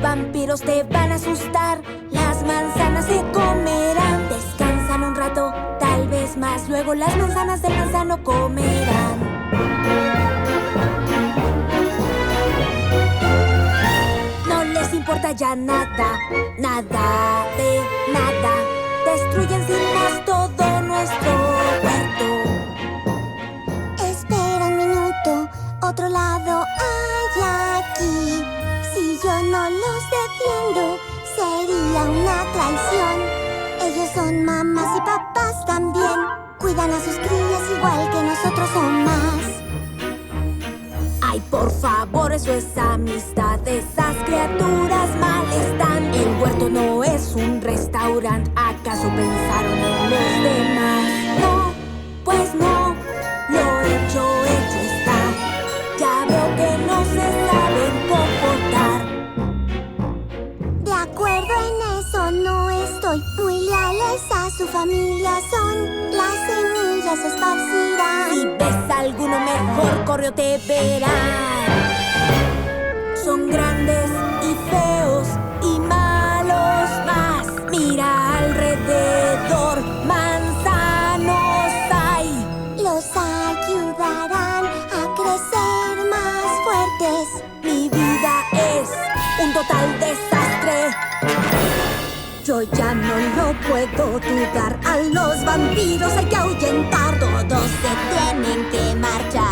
vampiros te van a asustar. Las manzanas se comerán. Descansan un rato, tal vez más. Luego las manzanas del manzano comerán. No les importa ya nada, nada de nada. Destruyen sin más todo nuestro huerto. Espera un minuto, otro lado hay aquí. Si yo no los defiendo, sería una traición. Ellos son mamás y papás también. Cuidan a sus crías igual que nosotros o más. Ay, por favor, eso es amistad. Esas criaturas mal están. El huerto no es un restaurante. ¿Acaso pensaron en los demás? No, pues no. Lo hecho está. Ya veo que no se saben comportar. De acuerdo en eso no estoy. Muy leales a su familia son. Las semillas se esparcirán. Si ves a alguno mejor, corre o te verán. Son grandes y feos y malos más. Mira alrededor, manzanos hay. Los ayudarán a crecer más fuertes. Mi vida es un total desastre. Yo ya no lo puedo dudar. A los vampiros hay que ahuyentar. Todos se tienen que marchar.